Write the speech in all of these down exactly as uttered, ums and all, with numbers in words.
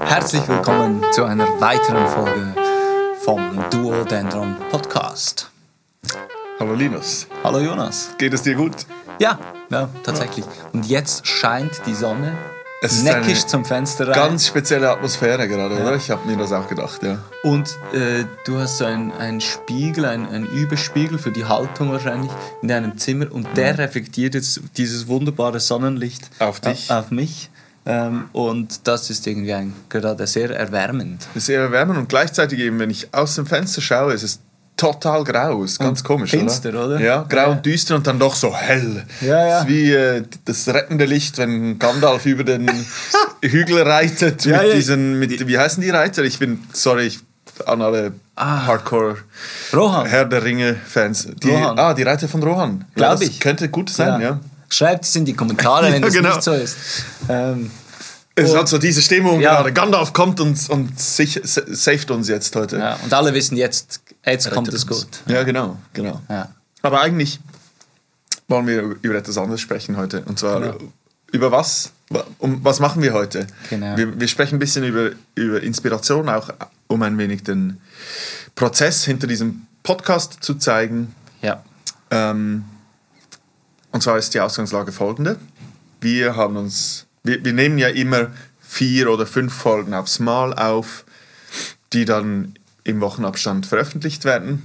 Herzlich willkommen zu einer weiteren Folge vom Duodendron Podcast. Hallo Linus. Hallo Jonas. Geht es dir gut? Ja, ja, tatsächlich. Und jetzt scheint die Sonne Es ist neckisch eine zum Fenster rein. Ganz spezielle Atmosphäre gerade, Ja. oder? Ich habe mir das auch gedacht, ja. Und äh, du hast so einen, einen Spiegel, einen, einen Überspiegel für die Haltung wahrscheinlich in deinem Zimmer und der reflektiert jetzt dieses wunderbare Sonnenlicht Auf dich. Auf, auf mich. Ähm, und das ist irgendwie ein, gerade sehr erwärmend. Es ist sehr erwärmend und gleichzeitig eben, wenn ich aus dem Fenster schaue, ist es total grau. Ist ganz Und komisch, finster, oder? oder? Ja, grau Ja. und düster und dann doch so hell. Ja, ja. Es ist wie äh, das rettende Licht, wenn Gandalf über den Hügel reitet Ja, mit ja. diesen, mit, wie heißen die Reiter? Ich bin, sorry, ich, an alle Ah. Hardcore Rohan. Herr der Ringe-Fans. Die, Rohan. ah, die Reiter von Rohan. Glaub ja, das ich. Könnte gut sein, ja. Ja. Schreibt es in die Kommentare, wenn Ja, das genau. nicht so ist. Ähm, Es Und- hat so diese Stimmung Ja. gerade. Gandalf kommt und, und sich, saved uns jetzt heute. ja, und alle wissen jetzt, jetzt kommt es uns. gut. Ja, genau, genau. Ja. Aber eigentlich wollen wir über etwas anderes sprechen heute. Und zwar Genau. über was? Um, was machen wir heute? Genau. Wir, wir sprechen ein bisschen über, über Inspiration, auch um ein wenig den Prozess hinter diesem Podcast zu zeigen. Ja. Ähm, und zwar ist die Ausgangslage folgende. Wir haben uns, wir, wir nehmen ja immer vier oder fünf Folgen aufs Mal auf, die dann im Wochenabstand veröffentlicht werden.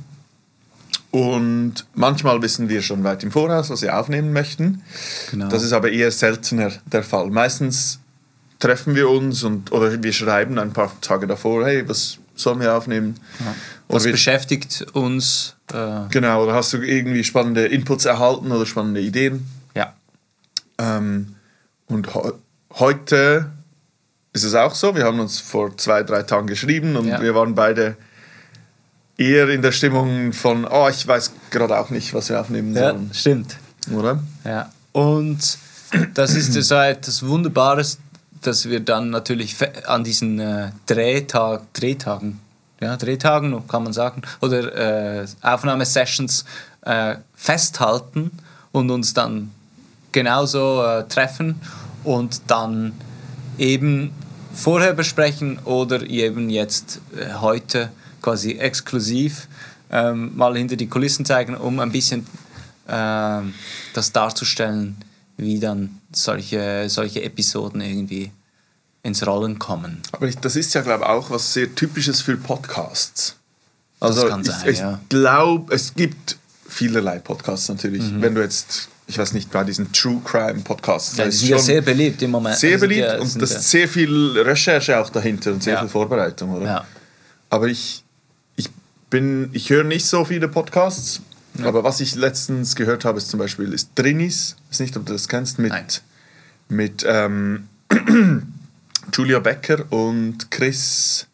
Und manchmal wissen wir schon weit im Voraus, was wir aufnehmen möchten. Genau. Das ist aber eher seltener der Fall. Meistens treffen wir uns und, oder wir schreiben ein paar Tage davor, hey, was sollen wir aufnehmen? Ja. Oder Was wir- beschäftigt uns? Äh, Genau, oder hast du irgendwie spannende Inputs erhalten oder spannende Ideen? ja. Ähm, und he heute ist es auch so, wir haben uns vor zwei, drei Tagen geschrieben und Ja. wir waren beide eher in der Stimmung von, oh, ich weiß gerade auch nicht, was wir aufnehmen Ja, sollen. stimmt. Oder? Ja. Und das ist so etwas Wunderbares, dass wir dann natürlich fe- an diesen äh, Drehtag, Drehtagen, ja, Drehtagen kann man sagen, oder äh, Aufnahmesessions äh, festhalten und uns dann genauso äh, treffen und dann eben vorher besprechen oder eben jetzt äh, heute quasi exklusiv ähm, mal hinter die Kulissen zeigen, um ein bisschen ähm, das darzustellen, wie dann solche, solche Episoden irgendwie ins Rollen kommen. Aber ich, das ist ja, glaube ich, auch was sehr Typisches für Podcasts. Also kann ich, sein, ich ja. glaube, es gibt vielerlei Podcasts natürlich. Mhm. Wenn du jetzt, ich weiß nicht, bei diesen True Crime Podcasts, Ja, da die ist sind ja schon sehr beliebt im Moment. sehr Also die, beliebt äh, und sind, das äh, ist sehr viel Recherche auch dahinter und sehr Ja. viel Vorbereitung, oder? Ja. Aber ich, ich bin, ich höre nicht so viele Podcasts, aber was ich letztens gehört habe, ist zum Beispiel ist Drinis, ich weiß nicht, ob du das kennst, mit, Nein. mit ähm, Julia Becker und Chris,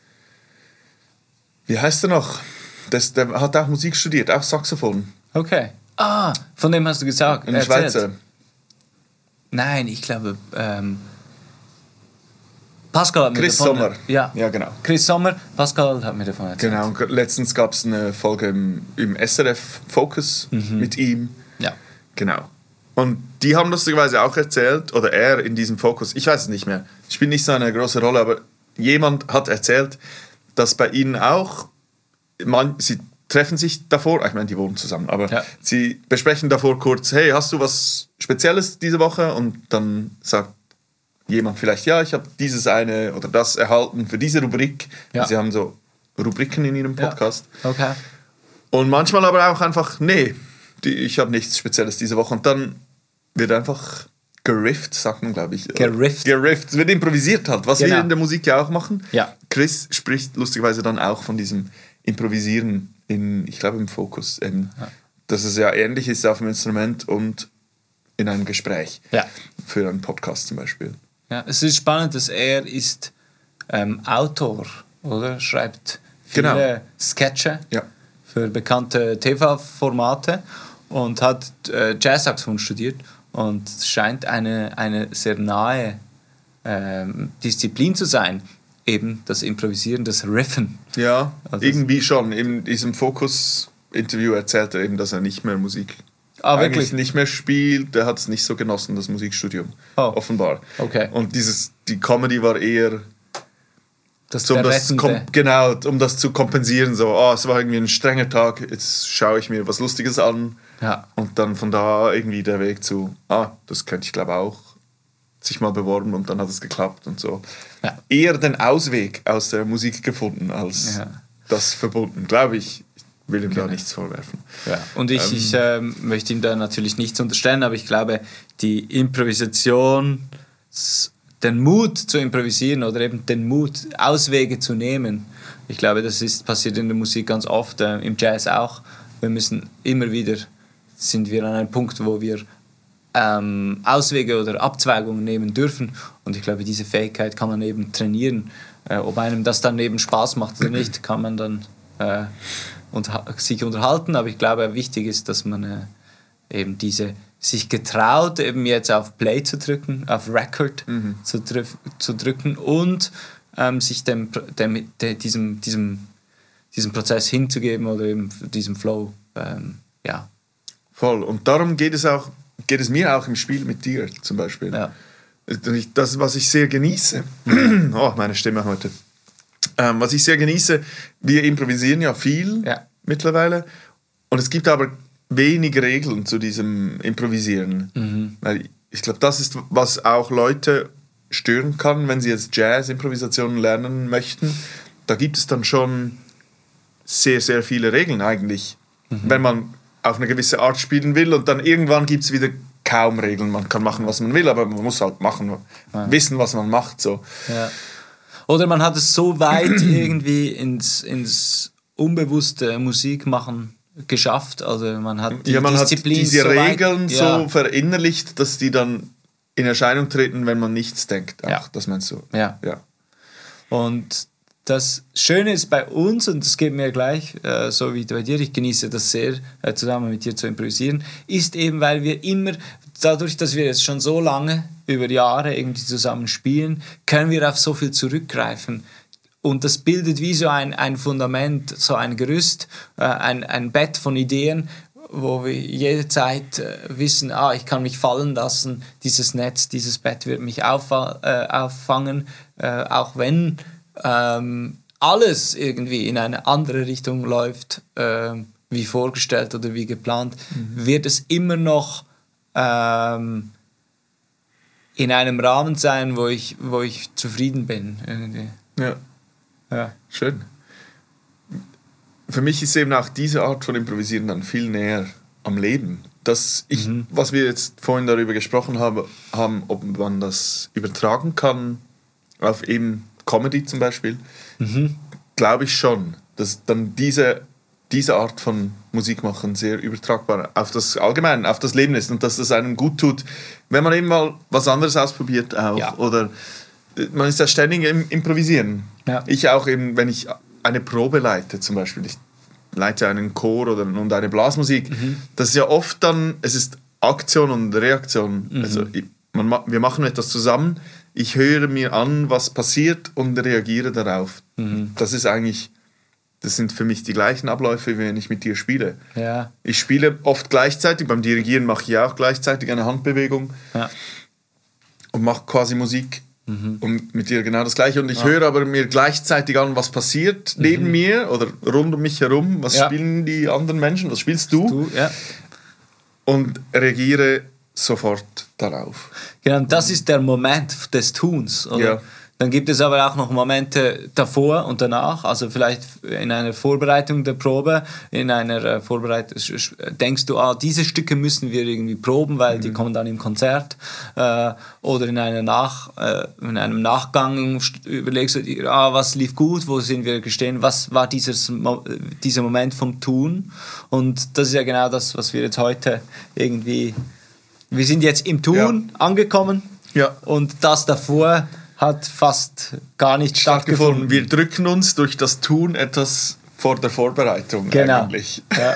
wie heißt er noch? Das, der hat auch Musik studiert, auch Saxophon, Okay. Ah, von dem hast du gesagt. ein erzählt. Schweizer. Nein, ich glaube, ähm, Pascal hat mir Chris davon... Sommer. Ja. Ja, genau. Chris Sommer, Pascal hat mir davon erzählt. Genau, und letztens gab es eine Folge im, im S R F Focus mit ihm. Ja. Genau. Und die haben lustigerweise auch erzählt, oder er in diesem Fokus, ich weiß es nicht mehr, spielt nicht so eine große Rolle, aber jemand hat erzählt, dass bei ihnen auch, man, sie treffen sich davor, ich meine, die wohnen zusammen, aber Ja. sie besprechen davor kurz, hey, hast du was Spezielles diese Woche? Und dann sagt jemand vielleicht, ja, ich habe dieses eine oder das erhalten für diese Rubrik. Ja. Sie haben so Rubriken in ihrem Ja. Podcast. Okay. Und manchmal aber auch einfach, nee, die, ich habe nichts Spezielles diese Woche. Und dann wird einfach gerifft, sagt man, glaube ich. Gerifft. Gerifft. Es wird improvisiert halt, was Genau. wir in der Musik ja auch machen. Ja. Chris spricht lustigerweise dann auch von diesem Improvisieren, in, ich glaube im Fokus. Ähm, Ja. Dass es ja ähnlich ist auf dem Instrument und in einem Gespräch. Ja. Für einen Podcast zum Beispiel. Ja, es ist spannend, dass er ist ähm, Autor, oder? Schreibt viele Genau. Sketche Ja. für bekannte T V-Formate und hat äh, Jazzsaxophon studiert und es scheint eine, eine sehr nahe ähm, Disziplin zu sein, eben das Improvisieren, das Riffen. Ja, Also irgendwie schon. In diesem Fokus-Interview erzählt er eben, dass er nicht mehr Musik Ah, eigentlich wirklich? nicht mehr spielt. Der hat es nicht so genossen, das Musikstudium. Oh. Offenbar. Okay. Und dieses, die Comedy war eher Das so, um der das kom- Rettende. genau, um das zu kompensieren. So, oh, es war irgendwie ein strenger Tag, jetzt schaue ich mir was Lustiges an. Ja. Und dann von da irgendwie der Weg zu, ah, das könnte ich glaube auch, sich mal beworben und dann hat es geklappt und so. Ja. Eher den Ausweg aus der Musik gefunden als Ja. das verbunden, glaube ich. Ich will ihm Genau. da nichts vorwerfen. Ja. Und ich, Ähm. ich ähm, möchte ihm da natürlich nichts unterstellen, aber ich glaube, die Improvisation, s- den Mut zu improvisieren oder eben den Mut, Auswege zu nehmen, ich glaube, das ist passiert in der Musik ganz oft, äh, im Jazz auch. Wir müssen immer wieder, sind wir an einem Punkt, wo wir ähm, Auswege oder Abzweigungen nehmen dürfen. Und ich glaube, diese Fähigkeit kann man eben trainieren. Äh, ob einem das dann eben Spaß macht oder nicht, kann man dann äh, unterha- sich unterhalten. Aber ich glaube, wichtig ist, dass man äh, eben diese sich getraut, eben jetzt auf Play zu drücken, auf Record Mhm. zu, drü- zu drücken und ähm, sich dem, dem, de, diesem, diesem, diesem Prozess hinzugeben oder eben diesem Flow. Ähm, ja. Voll. Und darum geht es auch, geht es mir auch im Spiel mit dir zum Beispiel. Ja. Das, was ich sehr genieße, oh, meine Stimme heute, ähm, was ich sehr genieße, wir improvisieren ja viel Ja. mittlerweile und es gibt aber wenig Regeln zu diesem Improvisieren. Mhm. Weil ich glaube, das ist, was auch Leute stören kann, wenn sie jetzt Jazz-Improvisationen lernen möchten. Da gibt es dann schon sehr, sehr viele Regeln eigentlich, Mhm. wenn man auf eine gewisse Art spielen will und dann irgendwann gibt es wieder kaum Regeln. Man kann machen, was man will, aber man muss halt machen, Ja. wissen, was man macht. So. Ja. Oder man hat es so weit irgendwie ins, ins unbewusste Musikmachen geschafft. Also man hat die Ja, man Disziplin hat diese so weit- Regeln ja. so verinnerlicht, dass die dann in Erscheinung treten, wenn man nichts denkt. Auch, Ja. das meinst du? Ja. Ja. Und das Schöne ist bei uns, und das geht mir gleich, äh, so wie bei dir, ich genieße das sehr, äh, zusammen mit dir zu improvisieren, ist eben, weil wir immer, dadurch, dass wir jetzt schon so lange, über Jahre irgendwie zusammen spielen, können wir auf so viel zurückgreifen. Und das bildet wie so ein, ein Fundament, so ein Gerüst, äh, ein, ein Bett von Ideen, wo wir jede Zeit äh, wissen, ah, ich kann mich fallen lassen, dieses Netz, dieses Bett wird mich auffa- äh, auffangen, äh, auch wenn ähm, alles irgendwie in eine andere Richtung läuft, äh, wie vorgestellt oder wie geplant, mhm. wird es immer noch ähm, in einem Rahmen sein, wo ich, wo ich zufrieden bin. Irgendwie. Ja. Ja. Schön. Für mich ist eben auch diese Art von Improvisieren dann viel näher am Leben. Dass ich, Mhm. was wir jetzt vorhin darüber gesprochen haben, haben, ob man das übertragen kann auf eben Comedy zum Beispiel, Mhm. glaube ich schon, dass dann diese, diese Art von Musik machen sehr übertragbar auf das Allgemeine, auf das Leben ist und dass das einem gut tut, wenn man eben mal was anderes ausprobiert auch. Ja. Oder man ist ja ständig im Improvisieren. Ja. Ich auch eben, wenn ich eine Probe leite zum Beispiel, ich leite einen Chor oder und eine Blasmusik, Mhm. das ist ja oft dann, es ist Aktion und Reaktion. Mhm. Also ich, man, ma- wir machen etwas zusammen, ich höre mir an, was passiert und reagiere darauf. Mhm. Das ist eigentlich, das sind für mich die gleichen Abläufe, wie wenn ich mit dir spiele. Ja. Ich spiele oft gleichzeitig, beim Dirigieren mache ich auch gleichzeitig eine Handbewegung Ja. und mache quasi Musik Mhm. und mit dir genau das Gleiche. Und ich höre aber mir gleichzeitig an, was passiert neben mir oder rund um mich herum, was Ja. spielen die anderen Menschen, was spielst du? Du, ja. Und reagiere sofort darauf. Genau, und das ist der Moment des Tuns. Oder? Ja. Dann gibt es aber auch noch Momente davor und danach, also vielleicht in einer Vorbereitung der Probe, in einer äh, Vorbereitung, denkst du, ah, diese Stücke müssen wir irgendwie proben, weil Mhm. die kommen dann im Konzert, äh, oder in, einer Nach, äh, in einem Nachgang st- überlegst du dir, ah, was lief gut, wo sind wir gestehen, was war dieses, Mo- dieser Moment vom Tun, und das ist ja genau das, was wir jetzt heute irgendwie, wir sind jetzt im Tun angekommen, Ja. und das davor hat fast gar nicht stattgefunden. Wir drücken uns durch das Tun etwas vor der Vorbereitung Genau. eigentlich. Ja.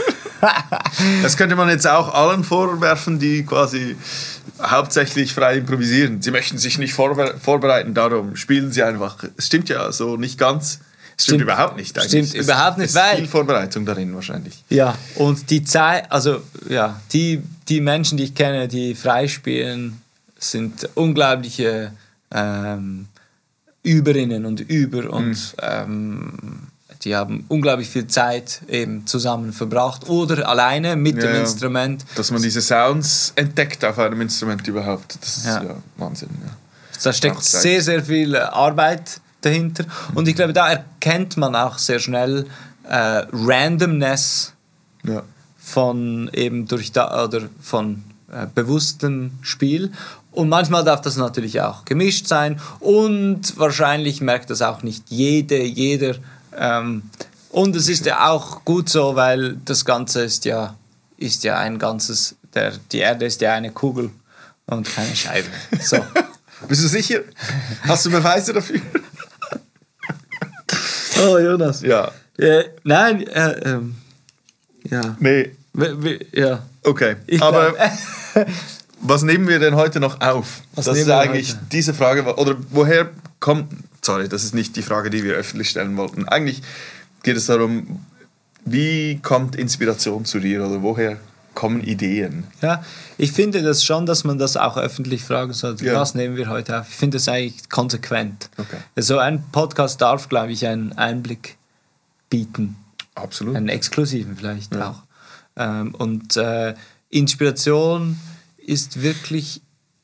Das könnte man jetzt auch allen vorwerfen, die quasi hauptsächlich frei improvisieren. Sie möchten sich nicht vorbe- vorbereiten, darum spielen sie einfach. Es stimmt ja so nicht ganz. Es stimmt, Stimmt. überhaupt nicht. Eigentlich. Stimmt es, überhaupt nicht, es weil- ist viel Vorbereitung darin wahrscheinlich. Ja, und die Zeit, also ja, die, die Menschen, die ich kenne, die freispielen, sind unglaubliche ähm, Überinnen und Über und Mhm. ähm, die haben unglaublich viel Zeit eben zusammen verbracht oder alleine mit Ja, dem ja. Instrument. Dass man diese Sounds entdeckt auf einem Instrument überhaupt, das ist Ja. ja, Wahnsinn. Ja. Da steckt Auch Zeit. sehr, sehr viel Arbeit dahinter. Und ich glaube, da erkennt man auch sehr schnell äh, Randomness Ja. von eben durch da, oder von äh, bewusstem Spiel. Und manchmal darf das natürlich auch gemischt sein. Und wahrscheinlich merkt das auch nicht jede, jeder. Ähm, und es ist ja auch gut so, weil das Ganze ist ja, ist ja ein ganzes, der, die Erde ist ja eine Kugel und keine Scheibe. So. Bist du sicher? Hast du Beweise dafür? Oh, Jonas. Ja. Äh, nein, äh, ähm, ja. Nee. W- w- ja. Okay. Ich Aber glaub- was nehmen wir denn heute noch auf? Was das nehmen ist wir eigentlich heute? diese Frage. Oder woher kommt. Sorry, das ist nicht die Frage, die wir öffentlich stellen wollten. Eigentlich geht es darum, wie kommt Inspiration zu dir oder woher kommen Ideen? Ja, ich finde das schon, dass man das auch öffentlich fragen sollte. Ja. Was nehmen wir heute auf? Ich finde das eigentlich konsequent. Okay. So ein Podcast darf, glaube ich, einen Einblick bieten. Absolut. Einen exklusiven vielleicht Ja. auch. Ähm, und äh, Inspiration ist wirklich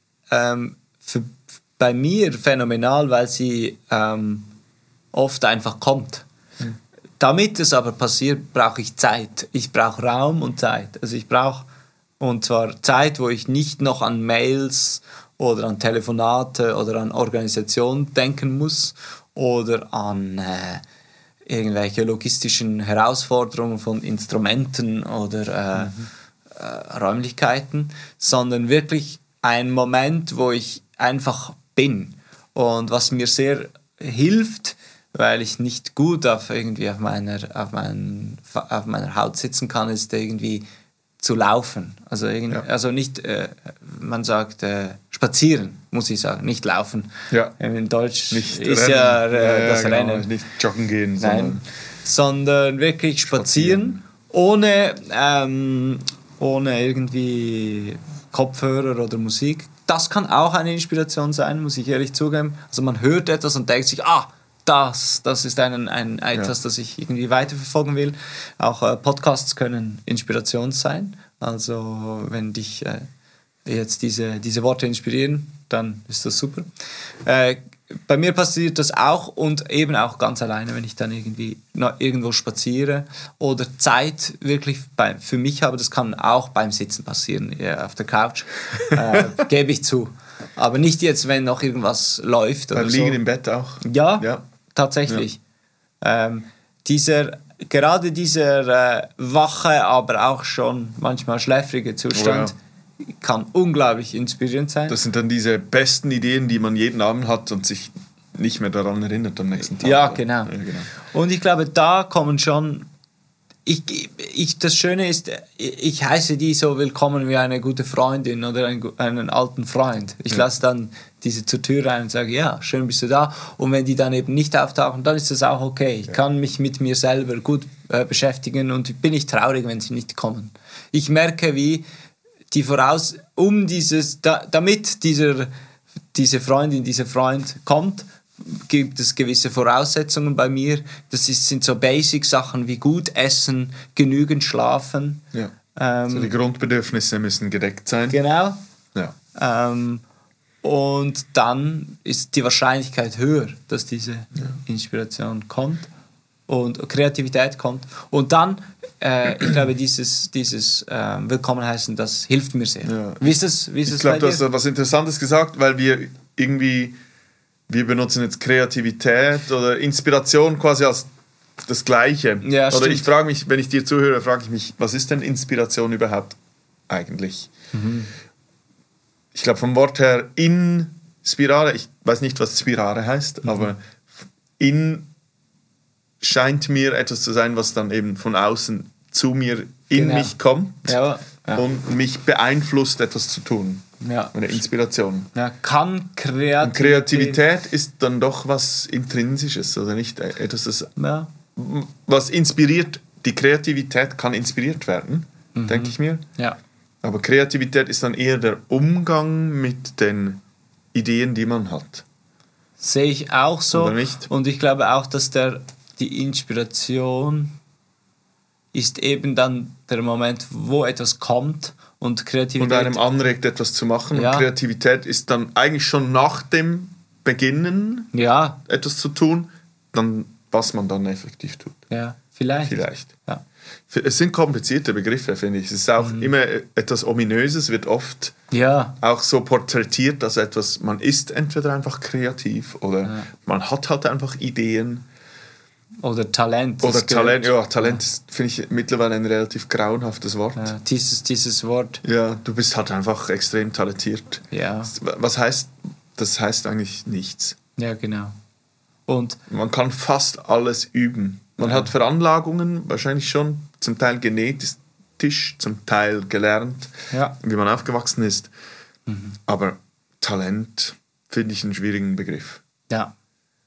ähm, für, bei mir phänomenal, weil sie ähm, oft einfach kommt. Mhm. Damit es aber passiert, brauche ich Zeit. Ich brauche Raum und Zeit. Also ich brauche, und zwar Zeit, wo ich nicht noch an Mails oder an Telefonate oder an Organisation denken muss oder an äh, irgendwelche logistischen Herausforderungen von Instrumenten oder äh, Mhm. äh, Räumlichkeiten, sondern wirklich ein Moment, wo ich einfach bin. Und was mir sehr hilft, weil ich nicht gut auf irgendwie auf meiner, auf meinen, auf meiner Haut sitzen kann, ist irgendwie zu laufen. Also, irgendwie, Ja. also nicht, äh, man sagt äh, spazieren, muss ich sagen, nicht laufen. Ja. In Deutsch Nicht ist rennen. ja, äh, Ja, ja, das genau. Rennen. Nicht joggen gehen, Nein, sondern wirklich spazieren, ohne, ähm, ohne irgendwie Kopfhörer oder Musik. Das kann auch eine Inspiration sein, muss ich ehrlich zugeben. Also man hört etwas und denkt sich, ah, das, das ist ein, ein, etwas, Ja. das ich irgendwie weiterverfolgen will. Auch äh, Podcasts können Inspiration sein. Also wenn dich äh, jetzt diese, diese Worte inspirieren, dann ist das super. Äh, bei mir passiert das auch und eben auch ganz alleine, wenn ich dann irgendwie noch irgendwo spaziere oder Zeit wirklich bei, für mich habe. Das kann auch beim Sitzen passieren, ja, auf der Couch, äh, gebe ich zu. Aber nicht jetzt, wenn noch irgendwas läuft oder Beim so. Liegen im Bett auch. Ja, Ja. tatsächlich. Ähm, dieser, gerade dieser äh, wache, aber auch schon manchmal schläfrige Zustand kann unglaublich inspirierend sein. Das sind dann diese besten Ideen, die man jeden Abend hat und sich nicht mehr daran erinnert am nächsten Tag. Ja, oder? genau. Ja, genau. Und ich glaube, da kommen schon. Ich, ich, das Schöne ist, ich heiße die so willkommen wie eine gute Freundin oder einen, einen alten Freund. Ich Ja. lasse dann diese zur Tür rein und sage, ja, schön bist du da. Und wenn die dann eben nicht auftauchen, dann ist das auch okay. Ich Ja. kann mich mit mir selber gut äh, beschäftigen und bin nicht traurig, wenn sie nicht kommen. Ich merke, wie die Voraus, um dieses, da, damit dieser, diese Freundin, dieser Freund kommt, gibt es gewisse Voraussetzungen bei mir. Das ist, sind so Basic-Sachen wie gut essen, genügend schlafen. Ja. Ähm, So die Grundbedürfnisse müssen gedeckt sein. genau. Ja. Ähm, und dann ist die Wahrscheinlichkeit höher, dass diese Inspiration kommt und Kreativität kommt. Und dann, äh, ich glaube, dieses, dieses äh, Willkommen heißen, das hilft mir sehr. Ja. Wie ist das, wie ist Ich das glaube, bei du hast dir? da was Interessantes gesagt, weil wir irgendwie, wir benutzen jetzt Kreativität oder Inspiration quasi als das Gleiche. Ja, oder stimmt. ich frage mich, wenn ich dir zuhöre, frage ich mich, was ist denn Inspiration überhaupt eigentlich? Mhm. Ich glaube, vom Wort her Inspirare, ich weiß nicht, was Spirare heißt, Mhm. aber in scheint mir etwas zu sein, was dann eben von außen zu mir in Genau. mich kommt Ja, ja. und mich beeinflusst, etwas zu tun. Ja. Eine Inspiration. Ja, kann Kreativität. Und Kreativität ist dann doch was Intrinsisches, oder nicht? Etwas, das, Ja. was inspiriert, die Kreativität kann inspiriert werden, denke ich mir. Ja. Aber Kreativität ist dann eher der Umgang mit den Ideen, die man hat. Sehe ich auch so. Oder nicht? Und ich glaube auch, dass der, die Inspiration ist eben dann der Moment, wo etwas kommt und Kreativität... Und einem anregt, etwas zu machen. Ja. Und Kreativität ist dann eigentlich schon nach dem Beginnen, ja, etwas zu tun, dann, was man dann effektiv tut. ja, vielleicht. Vielleicht. Ja. Es sind komplizierte Begriffe, finde ich. Es ist auch Mhm. immer etwas Ominöses, wird oft Ja, auch so porträtiert, dass etwas, man ist entweder einfach kreativ oder Ja. man hat halt einfach Ideen. oder Talent. Oder das gehört- Talent, ja, Talent ist, finde ich, mittlerweile ein relativ grauenhaftes Wort. Ja, dieses, dieses Wort. Ja, du bist halt einfach extrem talentiert. Ja, Was heißt, das heißt eigentlich nichts. ja, genau. Und Man kann fast alles üben. Man Ja. hat Veranlagungen, wahrscheinlich schon, zum Teil genetisch, zum Teil gelernt, ja, wie man aufgewachsen ist. Mhm. Aber Talent finde ich einen schwierigen Begriff. ja,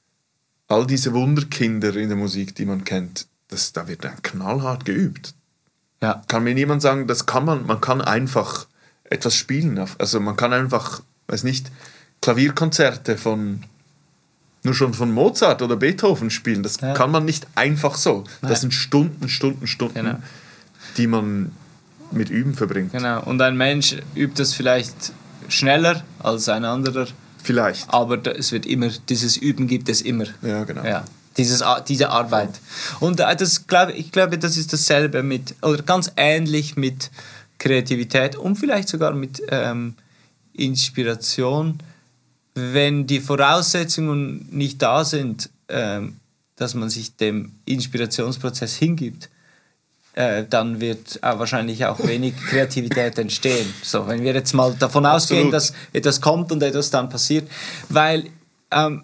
All diese Wunderkinder in der Musik, die man kennt, das, da wird dann knallhart geübt. ja, Kann mir niemand sagen, das kann man, man kann einfach etwas spielen. Also man kann einfach, weiß nicht, Klavierkonzerte von, nur schon von Mozart oder Beethoven spielen. Das Ja. kann man nicht einfach so. Nein. Das sind Stunden, Stunden, Stunden, Genau. die man mit Üben verbringt. genau. Und ein Mensch übt das vielleicht schneller als ein anderer, Vielleicht. aber da- es wird immer, dieses Üben gibt es immer. Ja, genau. Ja, dieses, Ar- diese Arbeit. Und äh, das, glaub, ich glaube, das ist dasselbe mit, oder ganz ähnlich mit Kreativität und vielleicht sogar mit ähm, Inspiration. Wenn die Voraussetzungen nicht da sind, ähm, dass man sich dem Inspirationsprozess hingibt, äh, dann wird auch wahrscheinlich auch wenig Kreativität entstehen. So, wenn wir jetzt mal davon ausgehen, Absolut. dass etwas kommt und etwas dann passiert, weil ähm,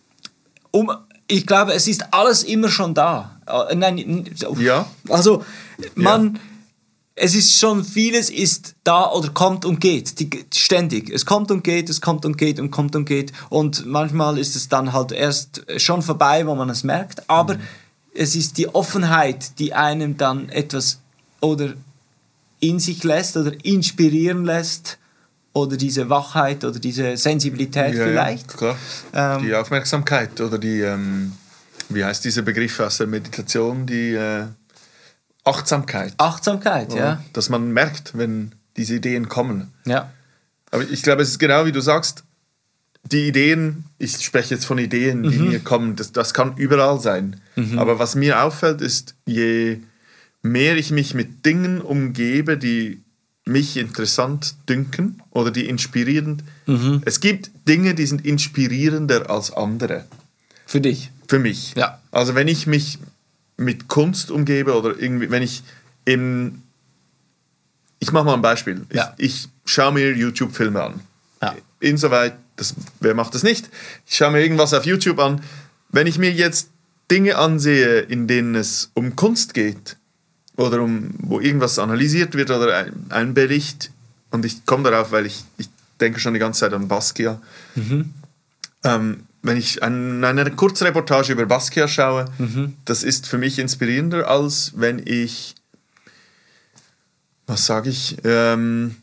um, ich glaube, es ist alles immer schon da. Äh, nein, n- Ja. also man, es ist schon, vieles ist da oder kommt und geht, die, ständig. Es kommt und geht, es kommt und geht und kommt und geht. Und manchmal ist es dann halt erst schon vorbei, wo man es merkt. Aber Mhm. es ist die Offenheit, die einem dann etwas oder in sich lässt oder inspirieren lässt. Oder diese Wachheit oder diese Sensibilität Ja, vielleicht. Ja, klar. Ähm, die Aufmerksamkeit oder die, ähm, wie heißt dieser Begriff aus der Meditation, die äh, Achtsamkeit. Achtsamkeit, oder? ja. Dass man merkt, wenn diese Ideen kommen. ja. Aber ich glaube, es ist genau wie du sagst, die Ideen, ich spreche jetzt von Ideen, die Mhm. mir kommen, das, das kann überall sein. Aber was mir auffällt, ist, je mehr ich mich mit Dingen umgebe, die mich interessant dünken oder die inspirierend. Mhm. Es gibt Dinge, die sind inspirierender als andere. Für dich. Für mich. Ja. Also wenn ich mich mit Kunst umgebe oder irgendwie, wenn ich im... Ich mache mal ein Beispiel. Ja. Ich, ich schaue mir YouTube-Filme an. Ja. Insoweit, das, wer macht das nicht? Ich schaue mir irgendwas auf YouTube an. Wenn ich mir jetzt Dinge ansehe, in denen es um Kunst geht oder um, wo irgendwas analysiert wird oder ein, ein Bericht, und ich komme darauf, weil ich, ich denke schon die ganze Zeit an Basquiat. Mhm. Ähm, wenn ich ein, eine Kurzreportage über Basquiat schaue, Mhm. das ist für mich inspirierender, als wenn ich, was sage ich, ähm,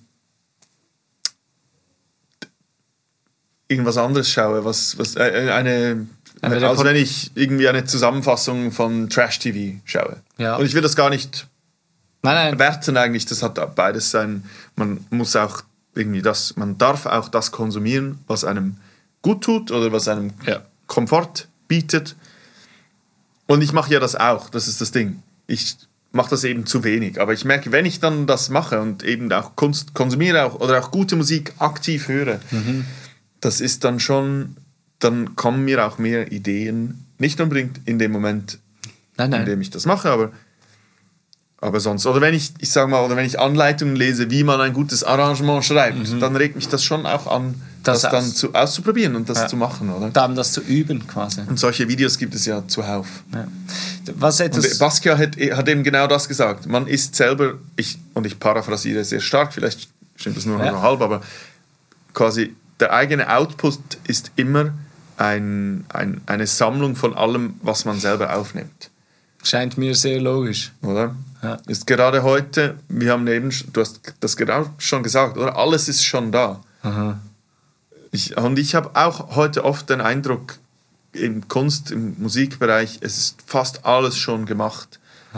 irgendwas anderes schaue, was, was äh, eine, Eine als Report- wenn ich irgendwie eine Zusammenfassung von Trash-T V schaue. Ja. Und ich will das gar nicht Nein, nein. werten eigentlich, das hat beides sein, man muss auch irgendwie das, man darf auch das konsumieren, was einem gut tut oder was einem Ja. Komfort bietet. Und ich mache ja das auch, das ist das Ding. Ich mache das eben zu wenig, aber ich merke, wenn ich dann das mache und eben auch Kunst konsumiere auch, oder auch gute Musik aktiv höre, Mhm. das ist dann schon, dann kommen mir auch mehr Ideen, nicht unbedingt in dem Moment, Nein, in nein. dem ich das mache, aber, aber sonst. Oder wenn ich, ich sag mal, oder wenn ich Anleitungen lese, wie man ein gutes Arrangement schreibt, dann regt mich das schon auch an, Das das, aus- dann zu, auszuprobieren und das Ja. zu machen, oder? Dann das zu üben quasi. Und solche Videos gibt es ja zuhauf. Ja. Was Und etwas... Basquiat hat, hat eben genau das gesagt. Man ist selber, ich, und ich paraphrasiere sehr stark, vielleicht stimmt das nur noch Ja. halb, aber quasi der eigene Output ist immer ein, ein, eine Sammlung von allem, was man selber aufnimmt. Scheint mir sehr logisch. Oder? Ja. Ist gerade heute, wir haben eben, du hast das genau schon gesagt, oder? Alles ist schon da. Aha. Ich, und ich habe auch heute oft den Eindruck, im Kunst, im Musikbereich, es ist fast alles schon gemacht.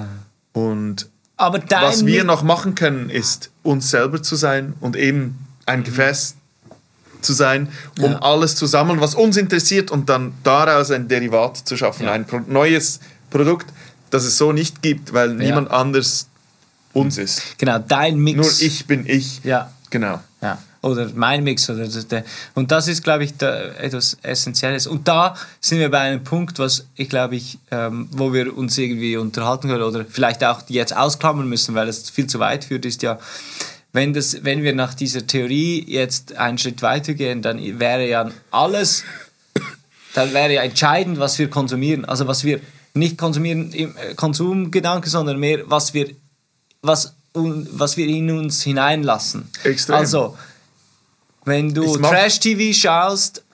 Und Aber dein was wir Mi- noch machen können, ist uns selber zu sein und eben ein Gefäß zu sein, um Ja. alles zu sammeln, was uns interessiert und dann daraus ein Derivat zu schaffen, Ja. ein Pro- neues Produkt, das es so nicht gibt, weil niemand anders uns ist. Genau, dein Mix. Nur ich bin ich. Ja. Genau. Ja, oder mein Mix. Oder der, und das ist, glaube ich, da etwas Essentielles. Und da sind wir bei einem Punkt, was ich glaube, ich, ähm, wo wir uns irgendwie unterhalten können oder vielleicht auch jetzt ausklammern müssen, weil es viel zu weit führt, ist ja, wenn, das, wenn wir nach dieser Theorie jetzt einen Schritt weitergehen, dann wäre ja alles, dann wäre ja entscheidend, was wir konsumieren. Also was wir nicht konsumieren im Konsumgedanke, sondern mehr, was wir, was, was wir in uns hineinlassen. Extrem. Also, wenn du Ich mach- Trash-T V schaust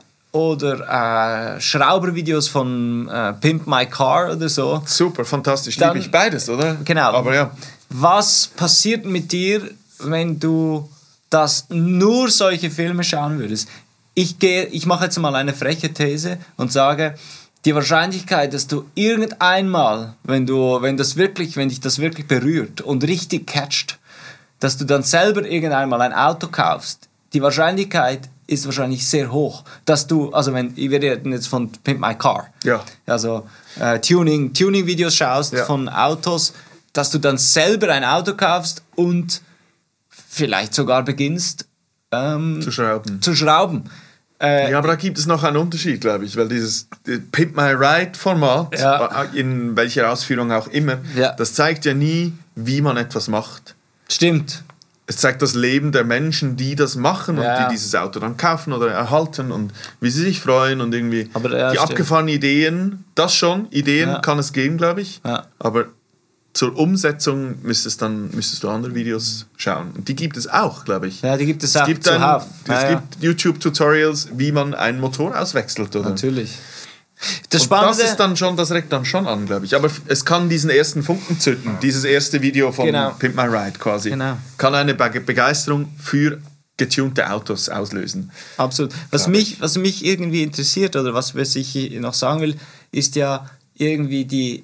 oder äh, Schraubervideos von äh, Pimp My Car oder so, Super, fantastisch. Dann- Liebe ich beides, oder? genau. Aber ja. Was passiert mit dir, wenn du das nur solche Filme schauen würdest? Ich gehe, ich mache jetzt mal eine freche These und sage, die Wahrscheinlichkeit, dass du irgendeinmal, wenn du, wenn das wirklich, wenn dich das wirklich berührt und richtig catcht, dass du dann selber irgendeinmal ein Auto kaufst, die Wahrscheinlichkeit ist wahrscheinlich sehr hoch, dass du, also wenn, wir reden jetzt von Pimp My Car, Ja. also äh, Tuning, Tuning-Videos schaust Ja. von Autos, dass du dann selber ein Auto kaufst und vielleicht sogar beginnst ähm, Zu schrauben. zu schrauben. Äh, Ja, aber da gibt es noch einen Unterschied, glaube ich, weil dieses äh, Pimp My Ride-Format, Ja. äh, in welcher Ausführung auch immer, Ja. das zeigt ja nie, wie man etwas macht. Stimmt. Es zeigt das Leben der Menschen, die das machen und Ja. die dieses Auto dann kaufen oder erhalten und wie sie sich freuen und irgendwie Aber, ja, die stimmt. abgefahrenen Ideen, das schon, Ideen Ja. kann es geben, glaube ich, Ja. aber zur Umsetzung müsstest, dann, müsstest du andere Videos schauen. Und die gibt es auch, glaube ich. Ja, die gibt es auch gibt zuhauf. Es Ja, ja. gibt YouTube-Tutorials, wie man einen Motor auswechselt. Oder? Natürlich. Das Und Spannende, das ist dann schon, das regt dann schon an, glaube ich. Aber es kann diesen ersten Funken zünden. Dieses erste Video von Genau. Pimp My Ride quasi. Genau. Kann eine Be Begeisterung für getunte Autos auslösen. absolut. Was Glaub mich, was mich irgendwie interessiert oder was, was ich noch sagen will, ist ja irgendwie die,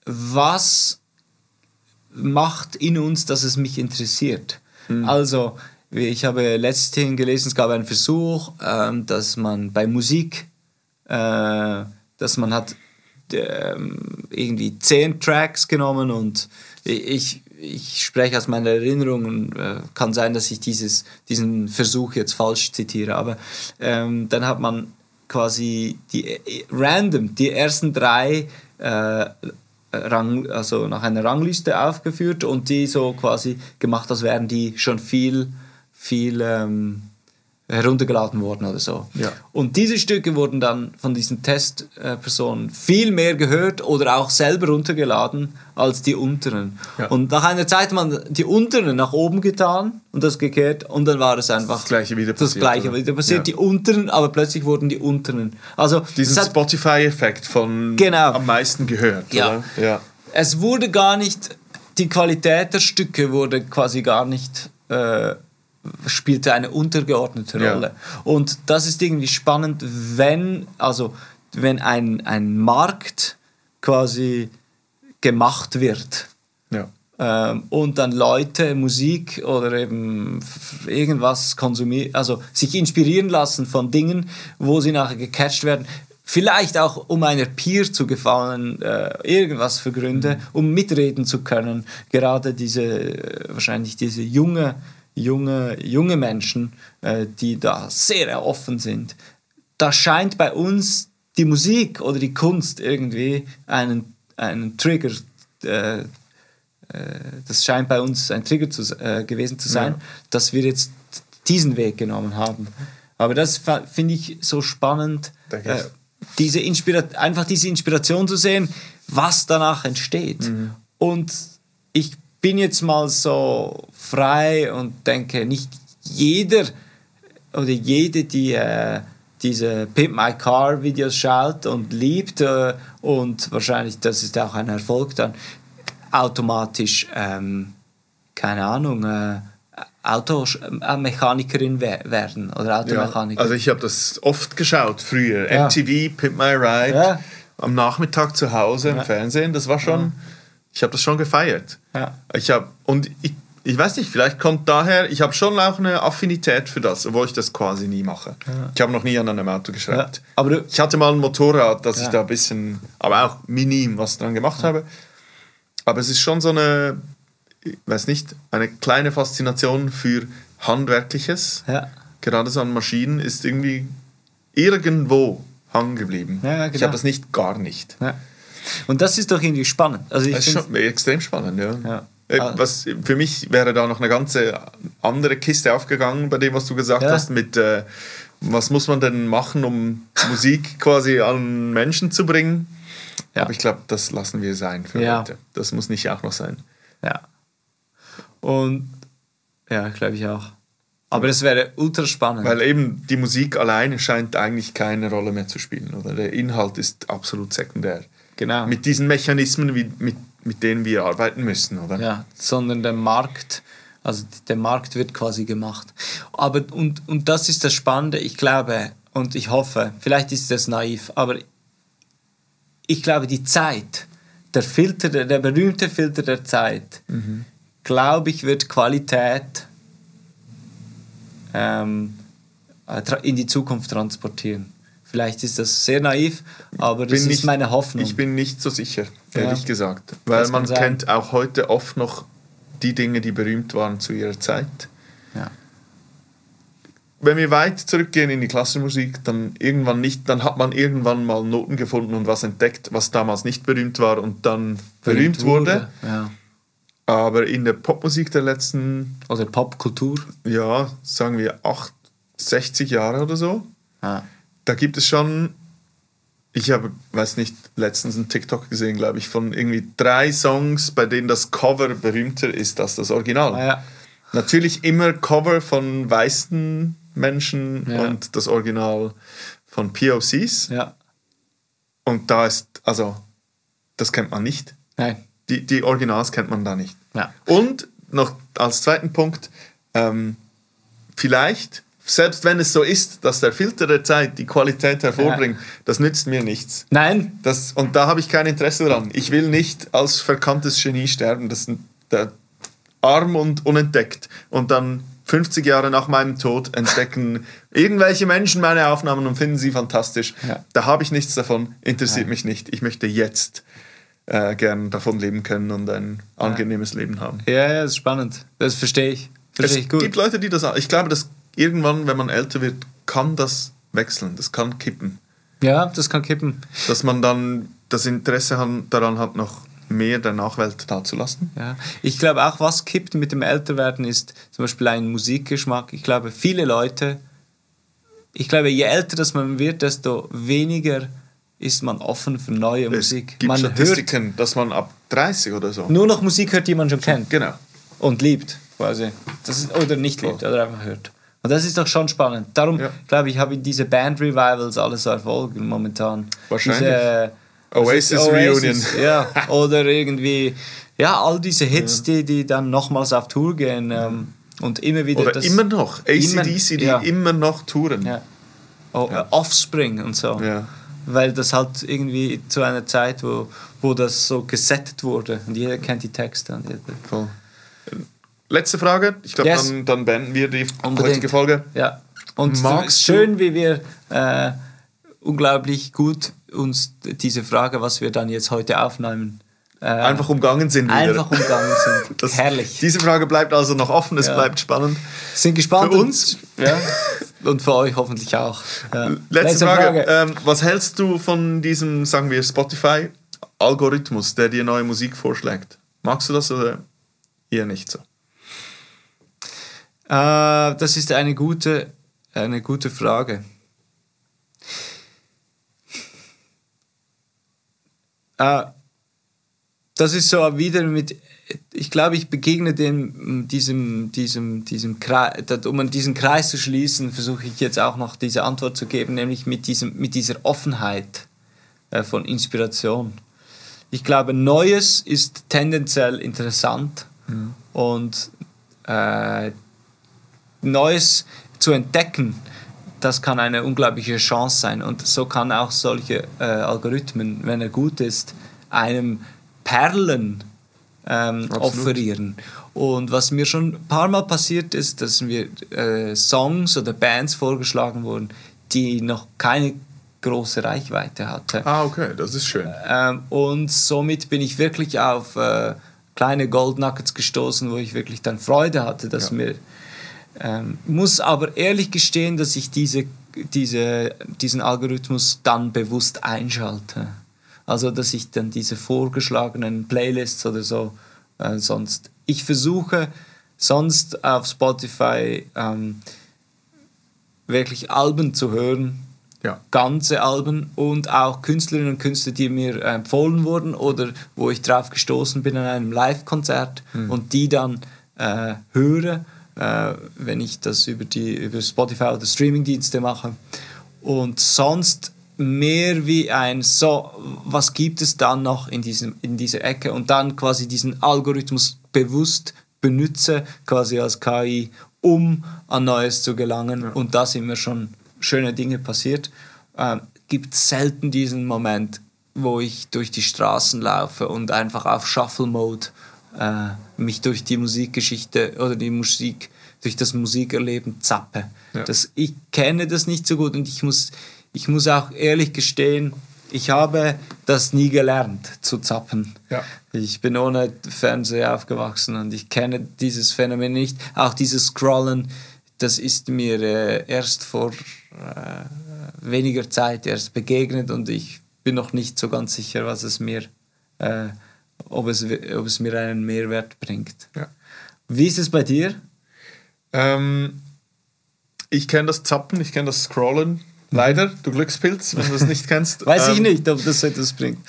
was macht in uns, dass es mich interessiert. Also, wie ich habe letztens gelesen, es gab einen Versuch, ähm, dass man bei Musik, äh, dass man hat ähm, irgendwie zehn Tracks genommen und ich, ich spreche aus meiner Erinnerung und äh, kann sein, dass ich dieses, diesen Versuch jetzt falsch zitiere, aber ähm, dann hat man quasi die äh, random die ersten drei äh, Rang, also nach einer Rangliste aufgeführt und die so quasi gemacht, als wären die schon viel, viel ähm, heruntergeladen worden oder so. Ja. Und diese Stücke wurden dann von diesen Testpersonen viel mehr gehört oder auch selber runtergeladen als die unteren. Ja. Und nach einer Zeit hat man die unteren nach oben getan und das gekehrt und dann war es einfach Das Gleiche wieder das passiert, Gleiche oder? wieder passiert. Ja. Die unteren, aber plötzlich wurden die unteren. Also Diesen es hat, Spotify-Effekt von Genau. am meisten gehört. Ja. Oder? Ja. es wurde gar nicht, die Qualität der Stücke wurde quasi gar nicht, äh, spielte eine untergeordnete Ja. Rolle. Und das ist irgendwie spannend, wenn, also, wenn ein, ein Markt quasi gemacht wird Ja. ähm, und dann Leute Musik oder eben f- irgendwas konsumieren, also sich inspirieren lassen von Dingen, wo sie nachher gecatcht werden. Vielleicht auch, um einer Peer zu gefallen, äh, irgendwas für Gründe, um mitreden zu können. Gerade diese, äh, wahrscheinlich diese junge, junge, junge Menschen, äh, die da sehr offen sind. Da scheint bei uns die Musik oder die Kunst irgendwie einen, einen Trigger, äh, äh, das scheint bei uns ein Trigger zu, äh, gewesen zu sein, Ja. dass wir jetzt diesen Weg genommen haben. Aber das fa- finde ich so spannend, Danke. äh, diese Inspira- einfach diese Inspiration zu sehen, was danach entsteht. Mhm. Und ich bin jetzt mal so frei und denke, nicht jeder oder jede, die äh, diese Pimp My Car Videos schaut und liebt äh, und wahrscheinlich, das ist auch ein Erfolg dann, automatisch, ähm, keine Ahnung, äh, Automechanikerin werden oder Automechaniker. Ja, also ich habe das oft geschaut früher. Ja. M T V, Pimp My Ride, ja. Am Nachmittag zu Hause im ja. Fernsehen. Das war schon, ja. ich habe das schon gefeiert. Ja. Ich habe, und ich, ich weiß nicht, vielleicht kommt daher, ich habe schon auch eine Affinität für das, obwohl ich das quasi nie mache. Ja. Ich habe noch nie an einem Auto geschraubt. Ja. Aber du, ich hatte mal ein Motorrad, dass ja. ich da ein bisschen, aber auch minim was dran gemacht ja. habe. Aber es ist schon so eine, ich weiß nicht, eine kleine Faszination für Handwerkliches. Ja. Gerade so an Maschinen ist irgendwie irgendwo hängen geblieben. Ja, genau. Ich habe das nicht, gar nicht. Ja. Und das ist doch irgendwie spannend. Also ich das ist schon extrem spannend, ja. ja. Was, für mich wäre da noch eine ganze andere Kiste aufgegangen bei dem, was du gesagt ja. hast, mit äh, was muss man denn machen, um Musik quasi an Menschen zu bringen. Ja. Aber ich glaube, das lassen wir sein für ja. heute. Das muss nicht auch noch sein. Ja. Und ja, glaube ich auch. Aber es wäre ultra spannend. Weil eben die Musik alleine scheint eigentlich keine Rolle mehr zu spielen. Oder der Inhalt ist absolut sekundär. Genau. Mit diesen Mechanismen, wie, mit, mit denen wir arbeiten müssen, oder? Ja, sondern der Markt, also der Markt wird quasi gemacht. Aber, und, und das ist das Spannende, ich glaube, und ich hoffe, vielleicht ist das naiv, aber ich glaube, die Zeit, der Filter, der, der berühmte Filter der Zeit, mhm. glaube ich, wird Qualität ähm, in die Zukunft transportieren. Vielleicht ist das sehr naiv, aber das ist nicht, meine Hoffnung. Ich bin nicht so sicher, ehrlich ja. gesagt. Weil man sein. kennt auch heute oft noch die Dinge, die berühmt waren zu ihrer Zeit. Ja. Wenn wir weit zurückgehen in die Klassenmusik, dann irgendwann nicht, dann hat man irgendwann mal Noten gefunden und was entdeckt, was damals nicht berühmt war und dann berühmt, berühmt wurde. wurde. Ja. Aber in der Popmusik der letzten... Oder Popkultur. Ja, sagen wir sechzig Jahre oder so. Ah. Da gibt es schon, ich habe, weiß nicht, letztens einen TikTok gesehen, glaube ich, von irgendwie drei Songs, bei denen das Cover berühmter ist als das Original. Ah, ja. Natürlich immer Cover von weißen Menschen ja. und das Original von P O Cs. Ja. Und da ist, also, das kennt man nicht. Nein. Die, die Originals kennt man da nicht. Ja. Und noch als zweiten Punkt, ähm, vielleicht... Selbst wenn es so ist, dass der Filter der Zeit die Qualität hervorbringt, ja. das nützt mir nichts. Nein. Das, und da habe ich kein Interesse daran. Ich will nicht als verkanntes Genie sterben, das der arm und unentdeckt. Und dann fünfzig Jahre nach meinem Tod entdecken irgendwelche Menschen meine Aufnahmen und finden sie fantastisch. Ja. Da habe ich nichts davon, interessiert ja. mich nicht. Ich möchte jetzt äh, gern davon leben können und ein angenehmes ja. Leben haben. Ja, ja, das ist spannend. Das verstehe ich. Verstehe es ich gut. gibt Leute, die das... Ich glaube, dass irgendwann, wenn man älter wird, kann das wechseln, das kann kippen. Ja, das kann kippen. Dass man dann das Interesse daran hat, noch mehr der Nachwelt da zu lassen. Ja. Ich glaube auch, was kippt mit dem Älterwerden ist zum Beispiel ein Musikgeschmack. Ich glaube, viele Leute, ich glaube, je älter das man wird, desto weniger ist man offen für neue es Musik. Es gibt man Statistiken, hört, dass man ab dreißig oder so nur noch Musik hört, die man schon kennt. Genau. Und liebt, quasi. Das ist, oder nicht liebt, oder einfach hört. Und das ist doch schon spannend. Darum, ja. glaube ich, habe diese Band-Revivals alles so erfolgen momentan. Wahrscheinlich. Diese, Oasis, Oasis Reunion. Ja, oder irgendwie, ja, all diese Hits, ja. die, die dann nochmals auf Tour gehen ähm, und immer wieder... Oder das immer noch, A C D C, die ja. immer noch touren. Ja. Oh, ja. Offspring und so. Ja. Weil das halt irgendwie zu einer Zeit, wo, wo das so gesettet wurde und jeder kennt die Texte. Und jeder. Voll. Letzte Frage. Ich glaube, yes. dann, dann beenden wir die Unbedingt. heutige Folge. Ja. Und Magst schön, wie wir äh, unglaublich gut uns diese Frage, was wir dann jetzt heute aufnehmen, äh, einfach umgangen sind. Wieder. Einfach umgangen sind. Das, Herrlich. Diese Frage bleibt also noch offen. Es ja. bleibt spannend. Sind gespannt. Für uns. Und, ja. und für euch hoffentlich auch. Ja. Letzte, Letzte Frage. Frage. Ähm, was hältst du von diesem, sagen wir, Spotify-Algorithmus, der dir neue Musik vorschlägt? Magst du das oder eher nicht so? Uh, das ist eine gute, eine gute Frage. Uh, das ist so wieder mit, ich glaube, ich begegne dem, diesem, diesem, diesem Kreis, um diesen Kreis zu schließen, versuche ich jetzt auch noch diese Antwort zu geben, nämlich mit, diesem, mit dieser Offenheit äh, von Inspiration. Ich glaube, Neues ist tendenziell interessant mhm. und äh, Neues zu entdecken, das kann eine unglaubliche Chance sein. Und so kann auch solche äh, Algorithmen, wenn er gut ist, einem Perlen ähm, offerieren. Und was mir schon ein paar Mal passiert ist, dass mir äh, Songs oder Bands vorgeschlagen wurden, die noch keine große Reichweite hatten. Ah, okay, das ist schön. Ähm, und somit bin ich wirklich auf äh, kleine Gold Nuggets gestoßen, wo ich wirklich dann Freude hatte, dass Ja. mir ähm, muss aber ehrlich gestehen, dass ich diese, diese, diesen Algorithmus dann bewusst einschalte. Also dass ich dann diese vorgeschlagenen Playlists oder so äh, sonst. Ich versuche sonst auf Spotify ähm, wirklich Alben zu hören, Ja. ganze Alben und auch Künstlerinnen und Künstler, die mir äh, empfohlen wurden oder wo ich drauf gestoßen bin an einem Live-Konzert mhm. und die dann äh, höre, äh, wenn ich das über, die, über Spotify oder Streamingdienste mache. Und sonst mehr wie ein so, was gibt es dann noch in, diesem, in dieser Ecke und dann quasi diesen Algorithmus bewusst benutze, quasi als K I, um an Neues zu gelangen. Ja. Und da sind mir schon schöne Dinge passiert. Ähm, gibt selten diesen Moment, wo ich durch die Straßen laufe und einfach auf Shuffle-Mode äh, mich durch die Musikgeschichte oder die Musik, durch das Musikerleben zappe. Ja. Das, ich kenne das nicht so gut und ich muss, ich muss auch ehrlich gestehen, ich habe das nie gelernt, zu zappen. Ja. Ich bin ohne Fernseher aufgewachsen und ich kenne dieses Phänomen nicht. Auch dieses Scrollen, das ist mir äh, erst vor äh, weniger Zeit erst begegnet und ich bin noch nicht so ganz sicher, was es mir, äh, ob, es, ob es mir einen Mehrwert bringt. Ja. Wie ist es bei dir? Ähm, ich kenne das Zappen, ich kenne das Scrollen. Leider, du Glückspilz, wenn du das nicht kennst. Weiß ähm, ich nicht, ob das etwas bringt.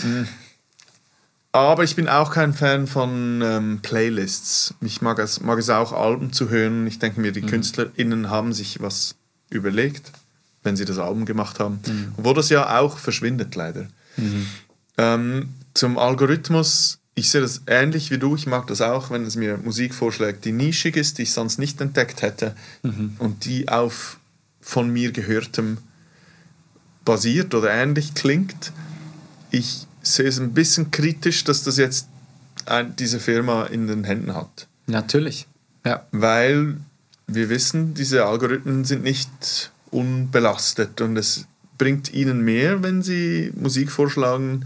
Aber ich bin auch kein Fan von ähm, Playlists. Ich mag es, mag es auch, Alben zu hören. Ich denke mir, die mhm. KünstlerInnen haben sich was überlegt, wenn sie das Album gemacht haben. Mhm. Obwohl das ja auch verschwindet, leider. Mhm. Ähm, zum Algorithmus, ich sehe das ähnlich wie du. Ich mag das auch, wenn es mir Musik vorschlägt, die nischig ist, die ich sonst nicht entdeckt hätte mhm. und die auf von mir Gehörtem basiert oder ähnlich klingt. Ich sehe es ein bisschen kritisch, dass das jetzt ein, diese Firma in den Händen hat. Natürlich, ja. Weil wir wissen, diese Algorithmen sind nicht unbelastet und es bringt ihnen mehr, wenn sie Musik vorschlagen,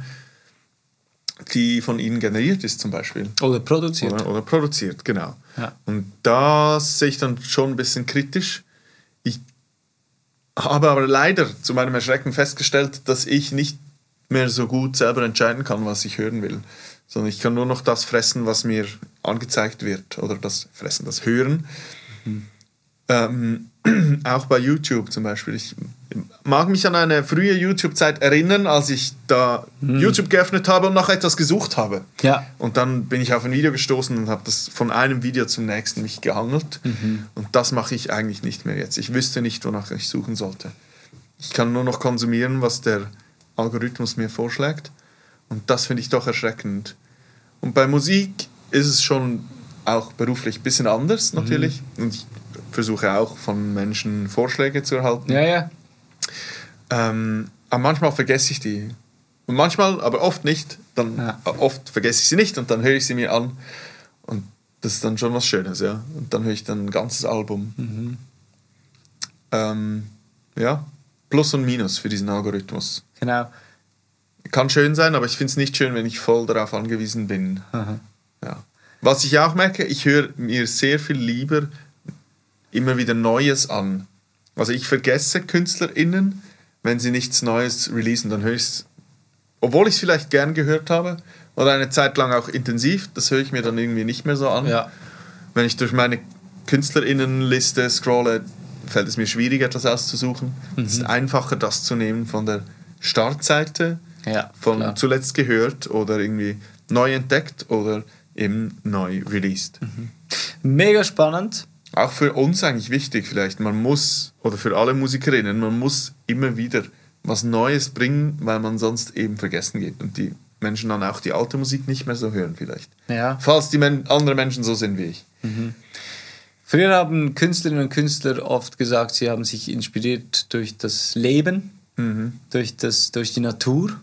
die von ihnen generiert ist zum Beispiel. Oder produziert. Oder, oder produziert, genau. Ja. Und das sehe ich dann schon ein bisschen kritisch. Ich habe aber leider zu meinem Erschrecken festgestellt, dass ich nicht mehr so gut selber entscheiden kann, was ich hören will. Sondern ich kann nur noch das fressen, was mir angezeigt wird. Oder das Fressen, das Hören. Mhm. Ähm, auch bei YouTube zum Beispiel. Ich mag mich an eine frühe YouTube-Zeit erinnern, als ich da mhm. YouTube geöffnet habe und nach etwas gesucht habe. Ja. Und dann bin ich auf ein Video gestoßen und habe das von einem Video zum nächsten mich gehangelt. Mhm. Und das mache ich eigentlich nicht mehr jetzt. Ich wüsste nicht, wonach ich suchen sollte. Ich kann nur noch konsumieren, was der Algorithmus mir vorschlägt. Und das finde ich doch erschreckend. Und bei Musik ist es schon auch beruflich ein bisschen anders natürlich. Mhm. Und ich versuche auch von Menschen Vorschläge zu erhalten. Ja, ja. Ähm, aber manchmal vergesse ich die. Und manchmal, aber oft nicht. Dann, ja. Oft vergesse ich sie nicht und dann höre ich sie mir an. Und das ist dann schon was Schönes, ja. Und dann höre ich dann ein ganzes Album. Mhm. Ähm, ja, Plus und Minus für diesen Algorithmus. Genau. Kann schön sein, aber ich finde es nicht schön, wenn ich voll darauf angewiesen bin. Aha. Ja. Was ich auch merke, ich höre mir sehr viel lieber immer wieder Neues an. Also ich vergesse KünstlerInnen, wenn sie nichts Neues releasen, dann höre ich es, obwohl ich es vielleicht gern gehört habe oder eine Zeit lang auch intensiv, das höre ich mir dann irgendwie nicht mehr so an. Ja. Wenn ich durch meine KünstlerInnenliste scrolle, fällt es mir schwierig, etwas auszusuchen. Mhm. Es ist einfacher, das zu nehmen von der Startseite, ja, von klar. zuletzt gehört oder irgendwie neu entdeckt oder eben neu released. Mhm. Mega spannend. Auch für uns eigentlich wichtig vielleicht. Man muss, oder für alle Musikerinnen, man muss immer wieder was Neues bringen, weil man sonst eben vergessen geht und die Menschen dann auch die alte Musik nicht mehr so hören vielleicht. Ja. Falls die Men- andere Menschen so sind wie ich. Mhm. Früher haben Künstlerinnen und Künstler oft gesagt, sie haben sich inspiriert durch das Leben, mhm. durch, das, durch die Natur.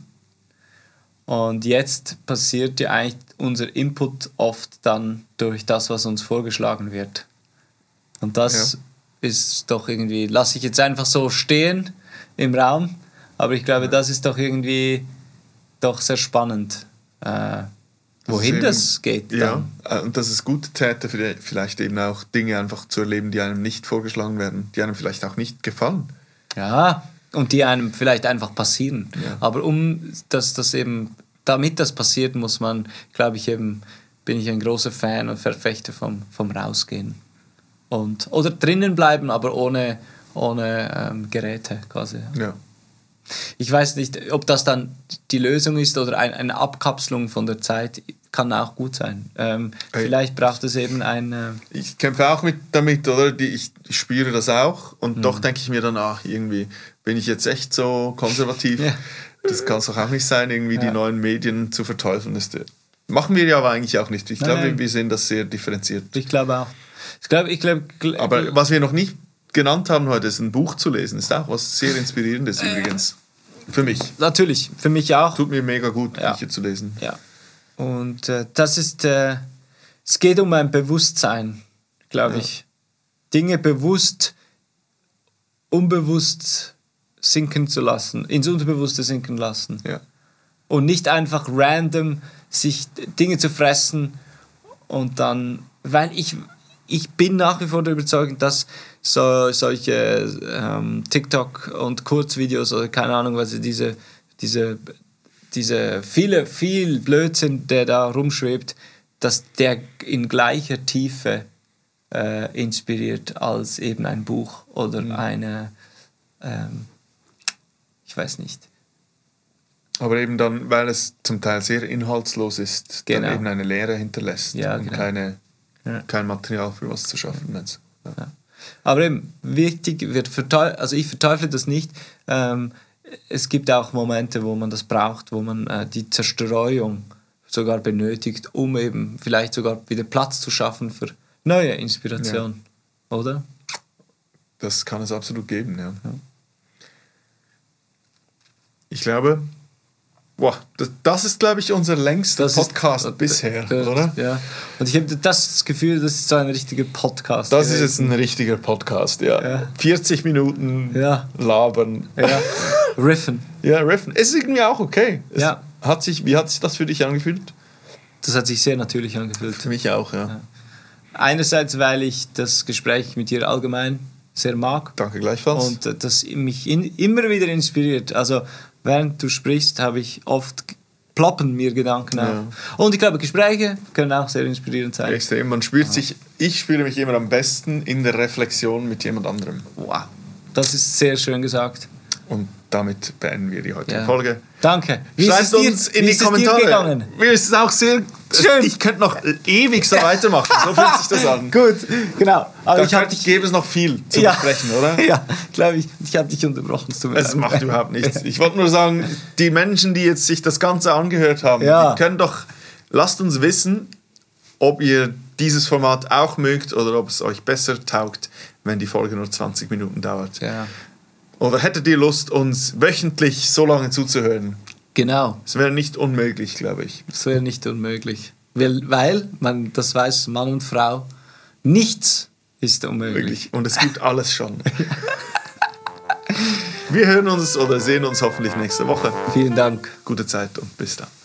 Und jetzt passiert ja eigentlich unser Input oft dann durch das, was uns vorgeschlagen wird. Und das ja. ist doch irgendwie, lasse ich jetzt einfach so stehen im Raum, aber ich glaube, ja. das ist doch irgendwie doch sehr spannend, äh, wohin das, eben, das geht. Ja, dann. Und dass es gut täte, vielleicht eben auch Dinge einfach zu erleben, die einem nicht vorgeschlagen werden, die einem vielleicht auch nicht gefallen. Ja, und die einem vielleicht einfach passieren. Ja. Aber um dass das eben, damit das passiert, muss man, glaube ich, eben, bin ich ein großer Fan und Verfechter vom, vom Rausgehen. Und, oder drinnen bleiben, aber ohne, ohne ähm, Geräte quasi. Ja. Ich weiß nicht, ob das dann die Lösung ist oder ein, eine Abkapselung von der Zeit, kann auch gut sein. Ähm, hey. Vielleicht braucht es eben ein... Äh ich kämpfe auch mit damit, oder? Die, ich, ich spüre das auch und mhm. doch denke ich mir dann, ach, irgendwie bin ich jetzt echt so konservativ. Ja. Das kann es doch auch nicht sein, irgendwie ja. die neuen Medien zu verteufeln. Das machen wir ja aber eigentlich auch nicht. Ich glaube, wir sehen das sehr differenziert. Ich glaube auch. Ich glaube, ich glaube, aber was wir noch nicht genannt haben heute, ist ein Buch zu lesen. Ist auch was sehr Inspirierendes äh, übrigens. Für mich. Natürlich, für mich auch. Tut mir mega gut, ja. Bücher zu lesen. Ja. Und äh, das ist, äh, es geht um ein Bewusstsein, glaube ja. ich. Dinge bewusst, unbewusst sinken zu lassen, ins Unterbewusste sinken lassen. Ja. Und nicht einfach random sich Dinge zu fressen und dann, weil ich... Ich bin nach wie vor der Überzeugung, dass so, solche ähm, TikTok und Kurzvideos oder keine Ahnung, was diese, diese, diese viele, viel Blödsinn, der da rumschwebt, dass der in gleicher Tiefe äh, inspiriert als eben ein Buch oder mhm. eine, ähm, ich weiß nicht. Aber eben dann, weil es zum Teil sehr inhaltslos ist, genau. dann eben eine Leere hinterlässt ja, und genau. keine... Ja. Kein Material für was zu schaffen. Ja. Ja. Aber eben, wichtig wird verteufelt, also ich verteufle das nicht. Ähm, es gibt auch Momente, wo man das braucht, wo man äh, die Zerstreuung sogar benötigt, um eben vielleicht sogar wieder Platz zu schaffen für neue Inspiration. Ja. Oder? Das kann es absolut geben, ja. ja. Ich glaube... Boah, das, das ist, glaube ich, unser längster das Podcast ist, bisher, das, oder? Ja. Und ich habe das Gefühl, das ist so ein richtiger Podcast. Das gewesen. Ist jetzt ein richtiger Podcast, ja. ja. vierzig Minuten ja. labern. Ja. Riffen. Ja, riffen. Es ist irgendwie auch okay. Es ja. hat sich, wie hat sich das für dich angefühlt? Das hat sich sehr natürlich angefühlt. Für mich auch, ja. ja. Einerseits, weil ich das Gespräch mit dir allgemein sehr mag. Danke gleichfalls. Und das mich in, immer wieder inspiriert. Also während du sprichst, habe ich oft ploppen mir Gedanken ja. auf. Und ich glaube, Gespräche können auch sehr inspirierend sein. Extrem. Man spürt ja. sich, ich spüre mich immer am besten in der Reflexion mit jemand anderem. Wow, das ist sehr schön gesagt. Und damit beenden wir die heutige ja. Folge. Danke. Wie Schreibt uns dir, in die Kommentare. Mir ist es auch sehr schön. Ich könnte noch ewig so weitermachen. So fühlt sich das an. Gut, genau. Aber ich dich, gäbe es noch viel zu ja. besprechen, oder? Ja, glaube ich. Ich habe dich unterbrochen. Es macht überhaupt nichts. Ich wollte nur sagen, die Menschen, die jetzt sich das Ganze angehört haben, ja. die können doch, lasst uns wissen, ob ihr dieses Format auch mögt oder ob es euch besser taugt, wenn die Folge nur zwanzig Minuten dauert. Ja. Oder hättet ihr Lust, uns wöchentlich so lange zuzuhören? Genau. Es wäre nicht unmöglich, glaube ich. Es wäre nicht unmöglich. Weil, weil, man das weiß, Mann und Frau, nichts ist unmöglich. Wirklich. Und es gibt alles schon. Wir hören uns oder sehen uns hoffentlich nächste Woche. Vielen Dank. Gute Zeit und bis dann.